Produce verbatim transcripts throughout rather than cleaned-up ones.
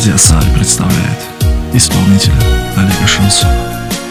Студия «Царь» представляет исполнителя Олега Шансона.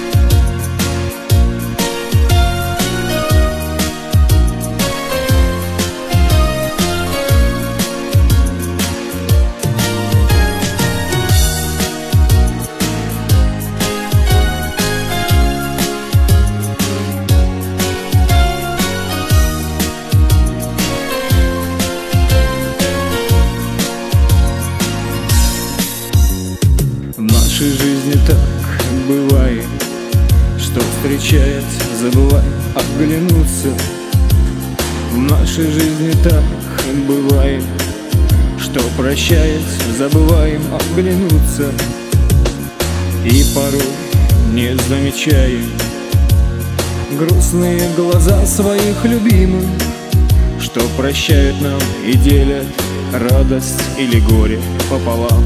В нашей жизни так бывает, что встречаясь, забываем оглянуться. В нашей жизни так бывает, что прощаясь, забываем оглянуться. И порой не замечаем грустные глаза своих любимых, что прощают нам и делят радость или горе пополам.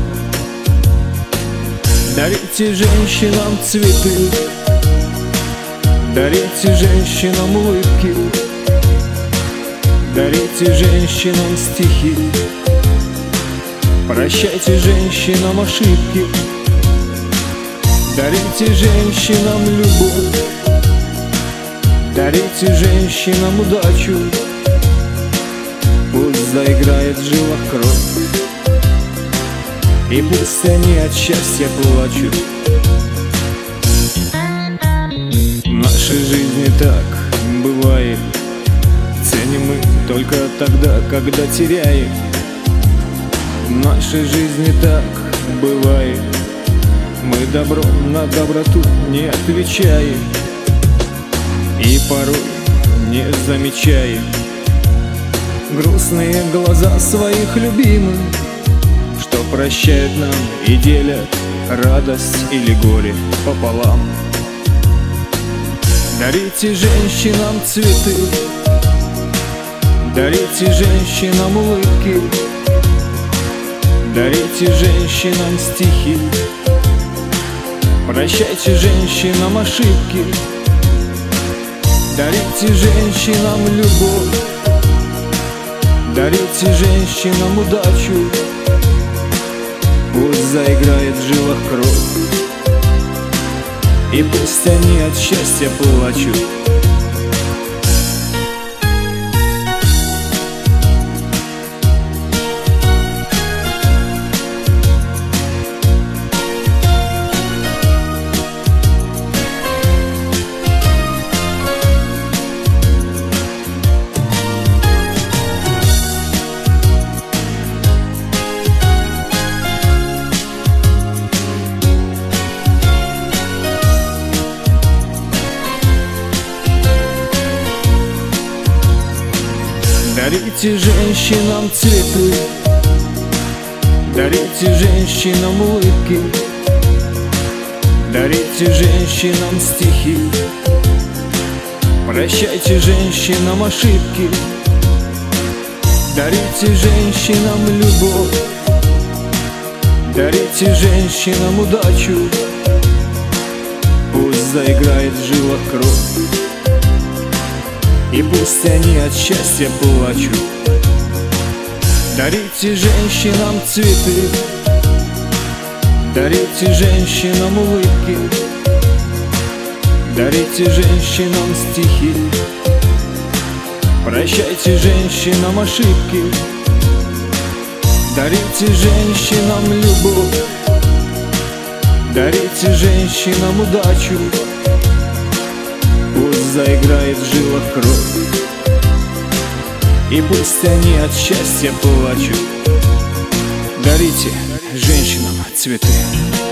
Дарите женщинам цветы, дарите женщинам улыбки, дарите женщинам стихи, прощайте женщинам ошибки, дарите женщинам любовь, дарите женщинам удачу. Пусть заиграет в жилах кровь, и пусть они от счастья плачут. В нашей жизни так бывает, ценим мы только тогда, когда теряем. В нашей жизни так бывает, мы добром на доброту не отвечаем. И порой не замечаем грустные глаза своих любимых, что прощают нам и делят радость или горе пополам. Дарите женщинам цветы, дарите женщинам улыбки, дарите женщинам стихи, прощайте женщинам ошибки, дарите женщинам любовь, дарите женщинам удачу. Пусть заиграет в жилах кровь, и пусть они от счастья плачут. Дарите женщинам цветы, дарите женщинам улыбки, дарите женщинам стихи, прощайте женщинам ошибки, дарите женщинам любовь, дарите женщинам удачу. Пусть заиграет в жилах кровь, и пусть они от счастья плачут. Дарите женщинам цветы, дарите женщинам улыбки, дарите женщинам стихи, прощайте женщинам ошибки, дарите женщинам любовь, дарите женщинам удачу. Пусть заиграет в жилах кровь, и пусть они от счастья плачут. Дарите женщинам цветы.